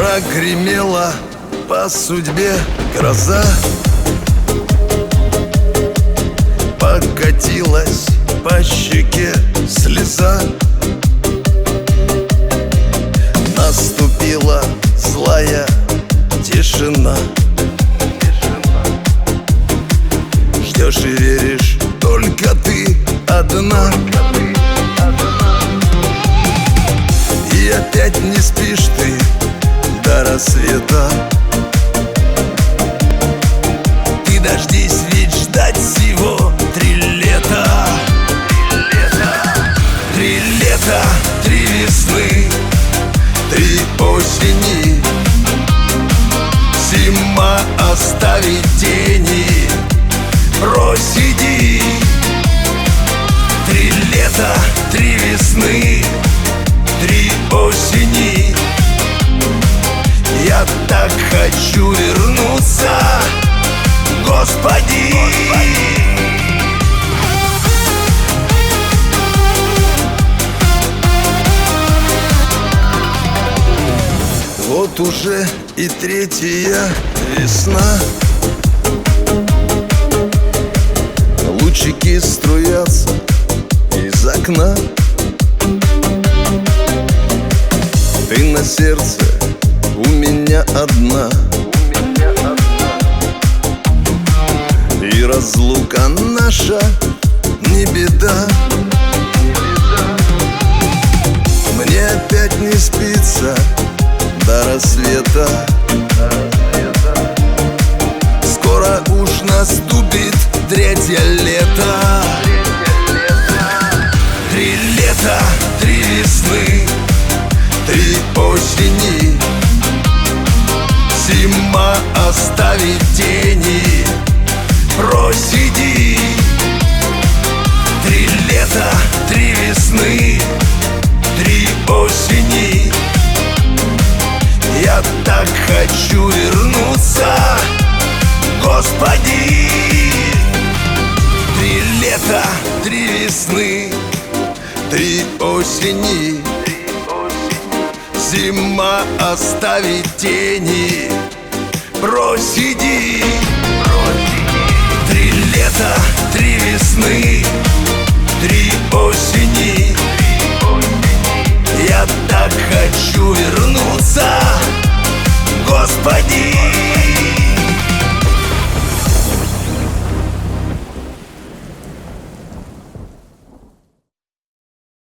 Прогремела по судьбе гроза, покатилась по щеке слеза. Наступила злая тишина. Ждешь и веришь, только ты одна. И опять не спишь ты до рассвета. Ты дождись, ведь ждать всего 3 лета. 3 лета, 3 весны, 3 осени. Зима оставит тени, просиди. 3 лета, 3 весны, 3 осени. Я так хочу вернуться, Господи. Вот уже и 3-я весна. Лучики струятся из окна. Ты на сердце у меня одна. И разлука наша не беда. Мне опять не спится до рассвета. Скоро уж наступит 3-е лето. 3 лета, 3 весны, 3 осени. Зима оставит тени, просиди. 3 лета, 3 весны, 3 осени. Я так хочу вернуться, Господи. 3 лета, 3 весны, 3 осени. Зима оставит тени, просиди. 3 лета, 3 весны, 3 осени. Я так хочу вернуться, Господи.